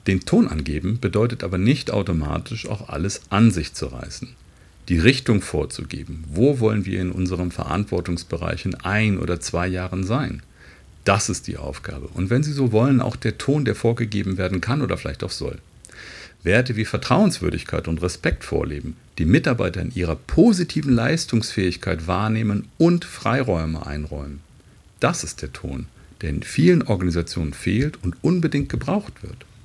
Den Ton angeben bedeutet aber nicht automatisch auch alles an sich zu reißen. Die Richtung vorzugeben, wo wollen wir in unserem Verantwortungsbereich in 1 oder 2 Jahren sein? Das ist die Aufgabe. Und wenn Sie so wollen, auch der Ton, der vorgegeben werden kann oder vielleicht auch soll. Werte wie Vertrauenswürdigkeit und Respekt vorleben, die Mitarbeiter in ihrer positiven Leistungsfähigkeit wahrnehmen und Freiräume einräumen. Das ist der Ton, der in vielen Organisationen fehlt und unbedingt gebraucht wird.